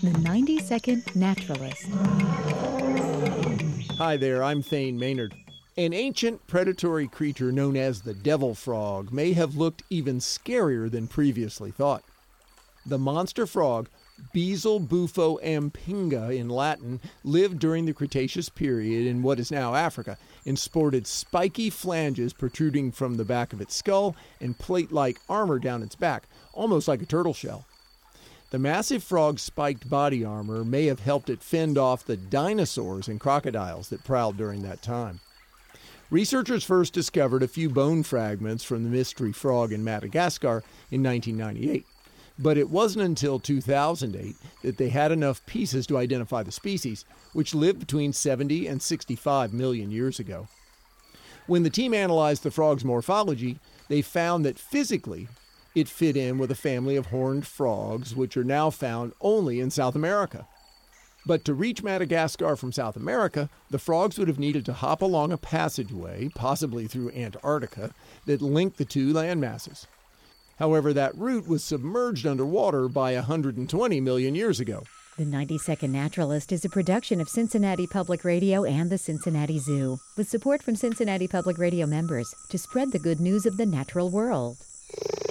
The 90-Second Naturalist. Hi there, I'm Thane Maynard. An ancient predatory creature known as the devil frog may have looked even scarier than previously thought. The monster frog, Beelzebufo in Latin, lived during the Cretaceous period in what is now Africa and sported spiky flanges protruding from the back of its skull and plate-like armor down its back, almost like a turtle shell. The massive frog's spiked body armor may have helped it fend off the dinosaurs and crocodiles that prowled during that time. Researchers first discovered a few bone fragments from the mystery frog in Madagascar in 1998. But it wasn't until 2008 that they had enough pieces to identify the species, which lived between 70 and 65 million years ago. When the team analyzed the frog's morphology, they found that physically it fit in with a family of horned frogs, which are now found only in South America. But to reach Madagascar from South America, the frogs would have needed to hop along a passageway, possibly through Antarctica, that linked the two landmasses. However, that route was submerged underwater by 120 million years ago. The 90-Second Naturalist is a production of Cincinnati Public Radio and the Cincinnati Zoo, with support from Cincinnati Public Radio members to spread the good news of the natural world.